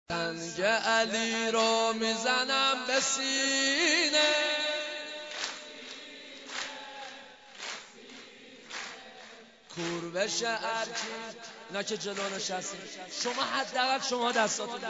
سنگ علی رو میزنم به سینه، کوربش ارکی. اینا که جلو نشستیم شما حداقل شما دستاتون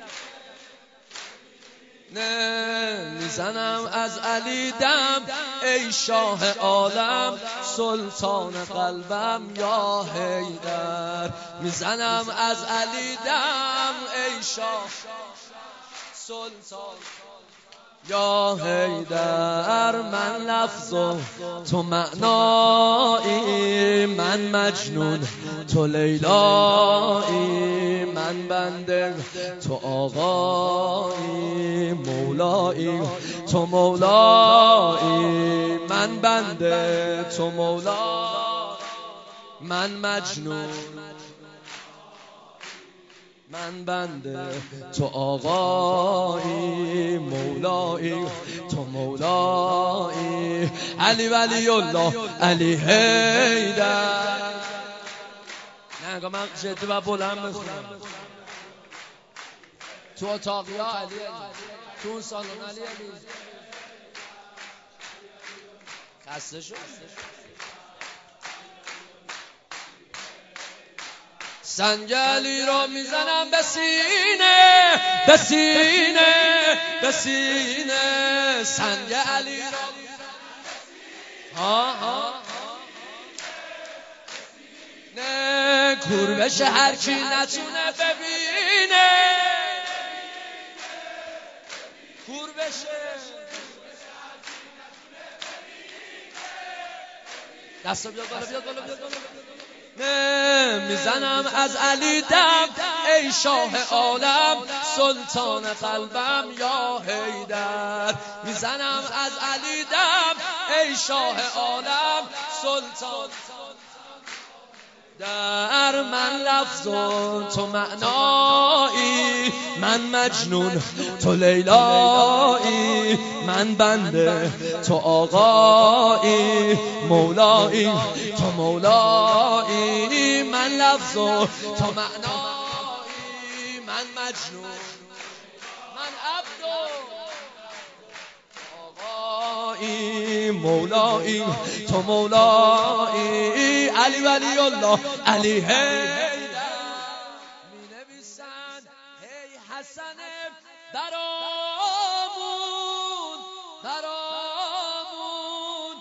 نه میزنم از علی دم ای شاه عالم، سلطان قلبم یا حیدر. میزنم از علی دم ای شاه سلطان یا حیدر. من لفظ و تو معنایی، من مجنون تو لیلایی، من بنده تو آقایی، مولایی تو مولایی، من بنده تو مولا، من مجنون من بنده تو آقایی، مولایی تو مولایی. علی ولی الله علی حیدر. نه من جدی و بلند بخونم تو اتاقیا علی تو اون سالن علی خسته شد. سنگ علی رو میزنم به سینه، به سینه، به سینه. سنگ علی رو نه کوربش هر کی نتونه ببینه، کوربش دستا بیاد بالا، بیاد بالا، بیاد بالا. نه میزنم از علی دم ای شاه عالم، سلطان قلبم یا حیدر. میزنم از علی دم ای شاه عالم، سلطان در. من لفظ و تو معنایی، من مجنون تو لیلایی، من بنده تو آقایی، مولایی تو مولایی. من لفظ و تو معنایی، من مجنون من عبد آقایی، مولایی تو مولایی. علی ولی الله علی حیدر. می نویسن هی حسن برامون، برامون،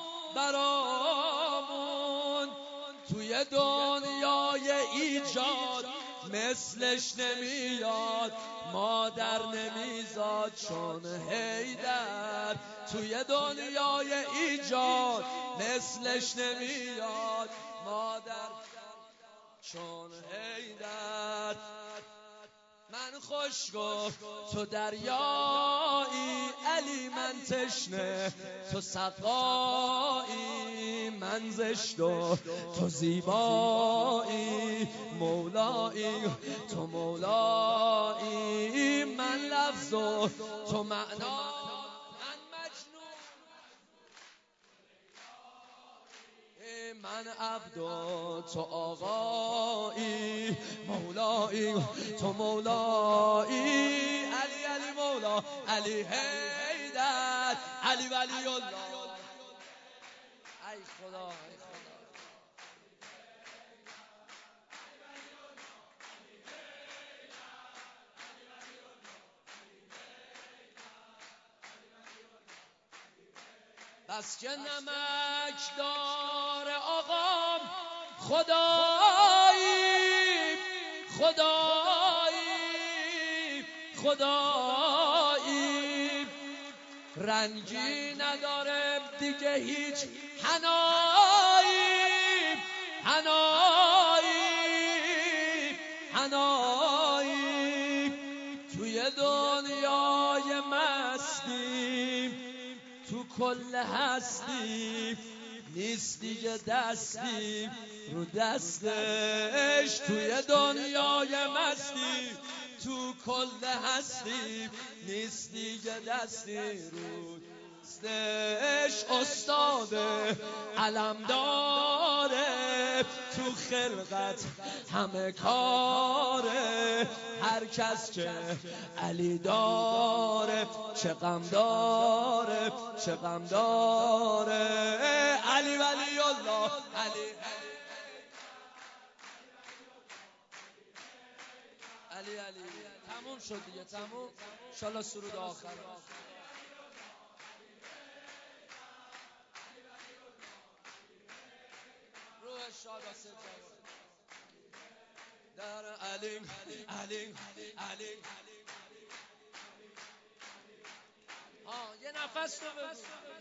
برامون. توی دنیای ایجاد مثلش نمیاد، مادر نمیزاد چون حیدر. توی دنیای ایجاد مثلش نمیاد، مادر چون حیدر. من خوش گفت تو دریایی، علی من تشنه تو سقایی، من زشت و تو زیبایی، مولایی تو مولایی. من لفظ و تو معنا، من مجنون من عبد و تو آقایی، مولایی تو مولایی. علی علی مولا علی حیدر. علی ولی الله. ای خدا ای خدا. بس که نمک دار آقام خدایی، خدایی، خدایی. رنگی نداره دیگه هیچ حنایی، حنایی، حنایی. توی دنیای مستی، تو کل هستی نیست دیگه دستی رو دستش. توی دنیای مستی تو کل هستی نیست دیگه دستی رو دستش استاده علم داره تو خلقت همه کاره هر کس که علی داره چه غم داره چه غم داره علی ولی الله علی علی علی تموم شد دیگه تموم انشالله سرود آخر روح شاد واسه در علی علی علی یه نفس رو بگو